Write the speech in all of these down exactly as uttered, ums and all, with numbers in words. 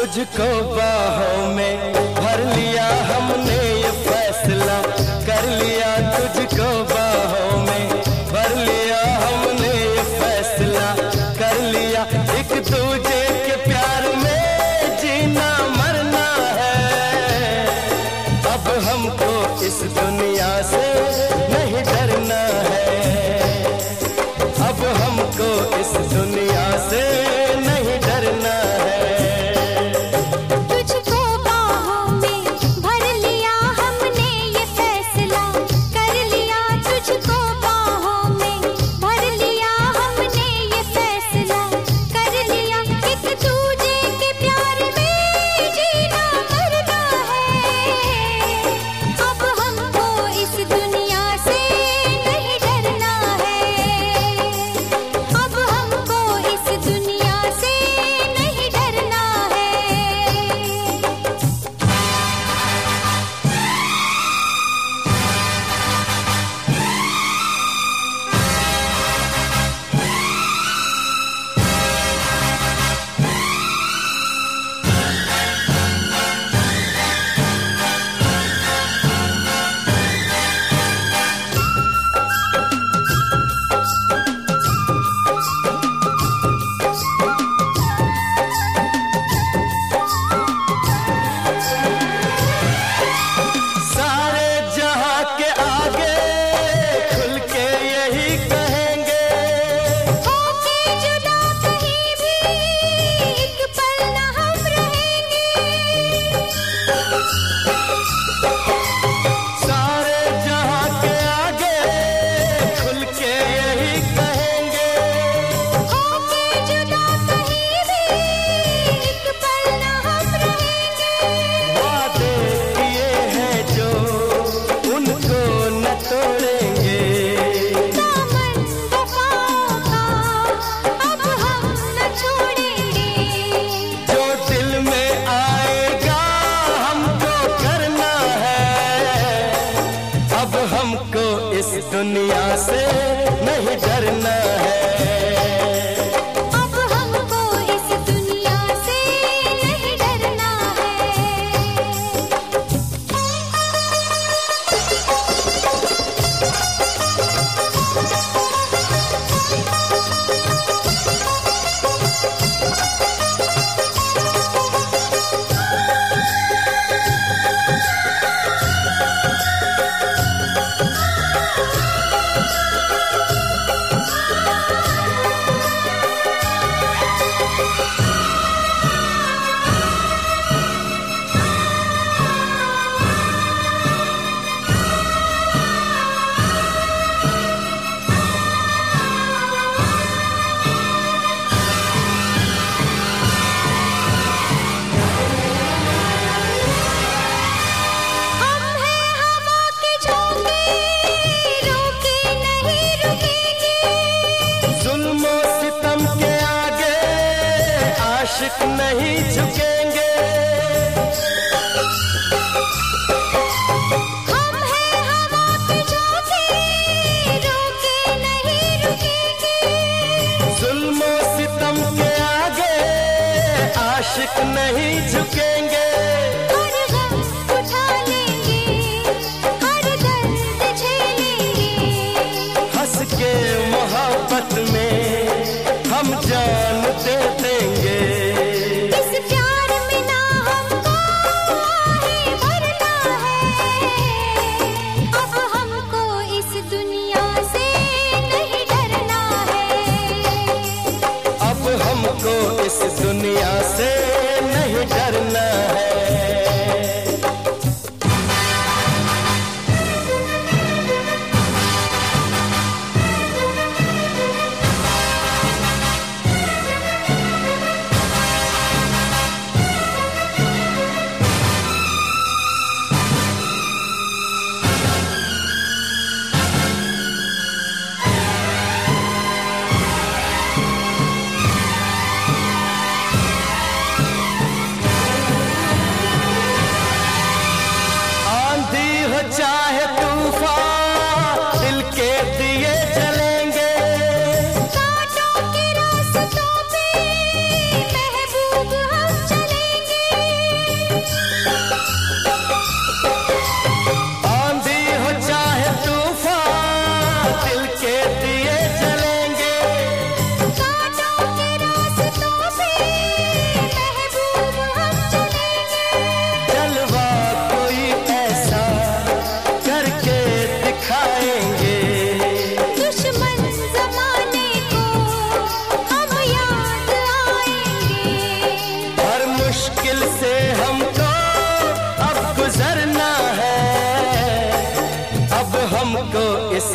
तुझको बाहों में भर लिया हमने ये फैसला कर लिया, तुझको बाहों में भर लिया हमने ये फैसला कर लिया। एक दूजे के प्यार में जीना मरना है, अब हमको इस दुनिया से नहीं डरना है, अब हमको इस दुनिया से नहीं डरना है। दुनिया से नहीं डरना है, अब हमको इस दुनिया से नहीं डरना आशिक नहीं झुकेंगे, हम हैं हवा के झोंके, रोके नहीं रुकेंगे। जुल्म सितम के आगे आशिक नहीं झुकेंगे। हर गम उठा लेंगे, हर दर्द झेलेंगे, हंस के मोहब्बत में हम जान दे देंगे। हमको इस दुनिया से नहीं डरना है।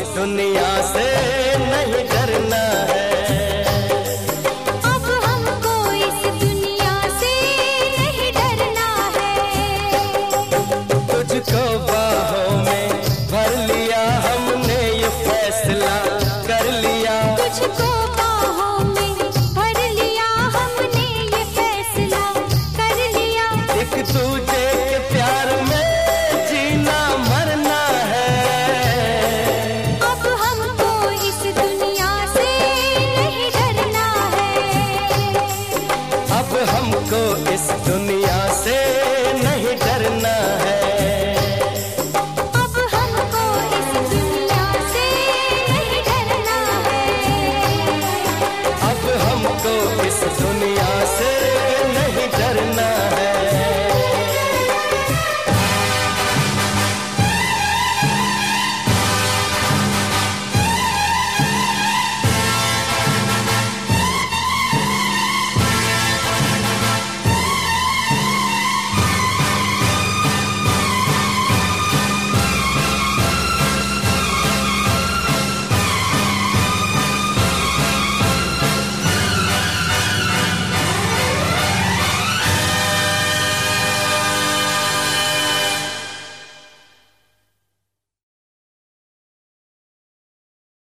दुनिया से